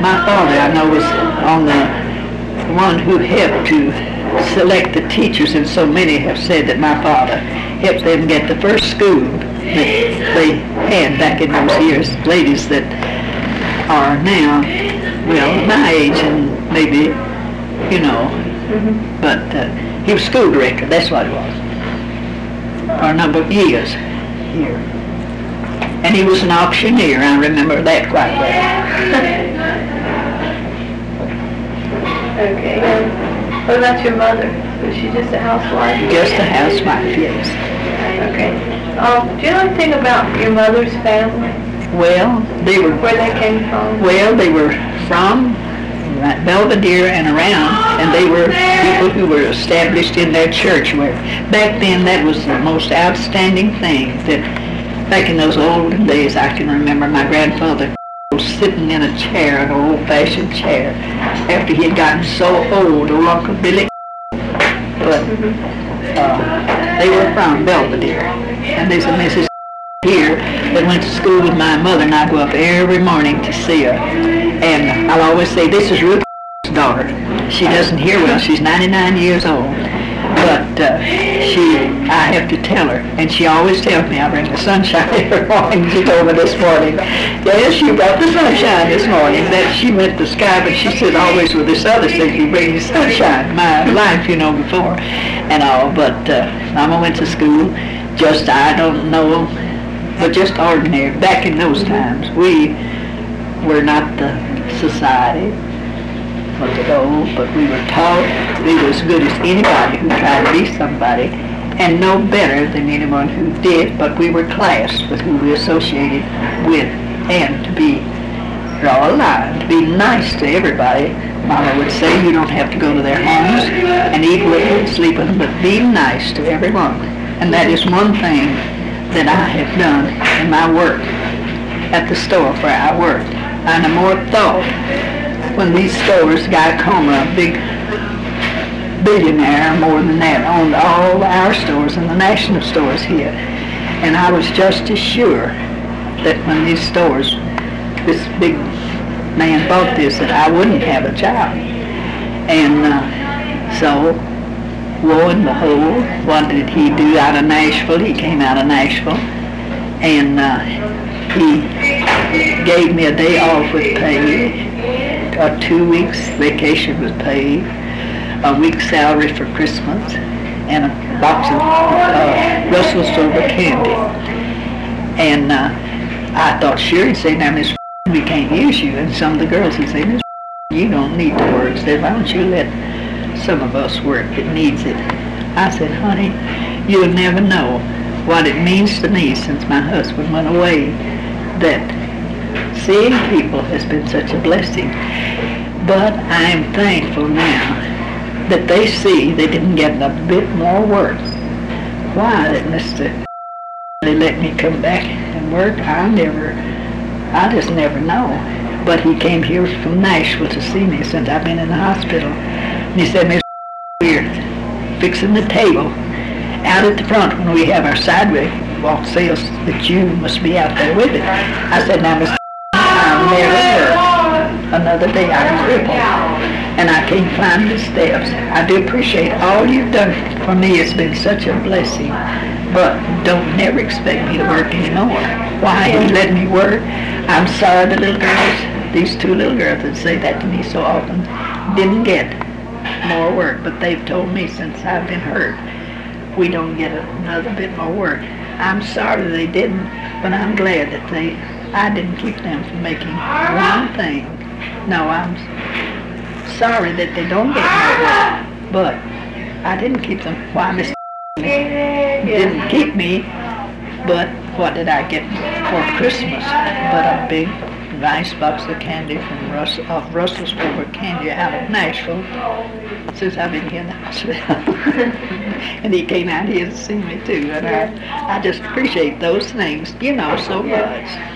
my father, I know, was on the one who helped to select the teachers, and so many have said that my father helped them get the first school that they had back in those years. Ladies that are now, well, my age and maybe, you know, but he was school director, that's what it was, for a number of years here. And he was an auctioneer, I remember that quite well. Okay. What about your mother? Was she just a housewife? Just a housewife, yes. Okay. Do you know anything about your mother's family? Well, they were... Where they came from? Well, they were from Belvedere and around, and they were people who were established in their church, where back then that was the most outstanding thing. That back in those olden days, I can remember my grandfather sitting in a chair, an old-fashioned chair, after he had gotten so old, old Uncle Billy. But they were from Belvedere, and there's a Mrs. here that went to school with my mother, and I go up every morning to see her. And I'll always say, this is Ruth's daughter. She doesn't hear well. She's 99 years old. But I have to tell her, and she always tells me I bring the sunshine every morning. She told me this morning, yes, you brought the sunshine this morning. That she meant the sky, but she said always with this other thing, you bring the sunshine. My life, you know, before and all. But Mama went to school, just, I don't know, but just ordinary. Back in those times, we were not the society of the old, but we were taught to be as good as anybody who tried to be somebody, and no better than anyone who did, but we were classed with who we associated with, and to be, draw a line, to be nice to everybody. Mama would say you don't have to go to their homes and eat with them, sleep with them, but be nice to everyone. And that is one thing that I have done in my work at the store where I worked. And the more thought, when these stores, Guy Coma, a big billionaire, more than that, owned all our stores and the national stores here. And I was just as sure that when these stores, this big man bought this, that I wouldn't have a job. And so, lo and behold, what did he do out of Nashville? He came out of Nashville, and he gave me a day off with pay, 2 weeks vacation was paid, a week's salary for Christmas, and a box of Russell Silver candy. And I thought, sure, he'd say, now, Miss, we can't use you. And some of the girls would say, Miss, you don't need to work. Said, why don't you let some of us work that needs it? I said, honey, you'll never know what it means to me since my husband went away, that seeing people has been such a blessing. But I am thankful now that they see they didn't get a bit more work. Why did Mr. They let me come back and work? I just never know. But he came here from Nashville to see me since I've been in the hospital. And he said, Miss, we're fixing the table out at the front when we have our sidewalk sales, that you must be out there with it. I said, now, Miss, I'll never work another day. I'm crippled, and I can't climb the steps. I do appreciate all you've done for me. It's been such a blessing, but don't never expect me to work anymore. Why he let me work? I'm sorry the little girls, these two little girls that say that to me so often, didn't get more work, but they've told me since I've been hurt, we don't get another bit more work. I'm sorry they didn't, but I'm glad that I didn't keep them from making one thing. No, I'm sorry that they don't get more work, but I didn't keep them. Why, Miss didn't keep me, but what did I get for Christmas? But a big nice box of candy from Russell's Silver candy out of Nashville, since I've been here in the hospital. And he came out here to see me too, and I just appreciate those things, you know, so much.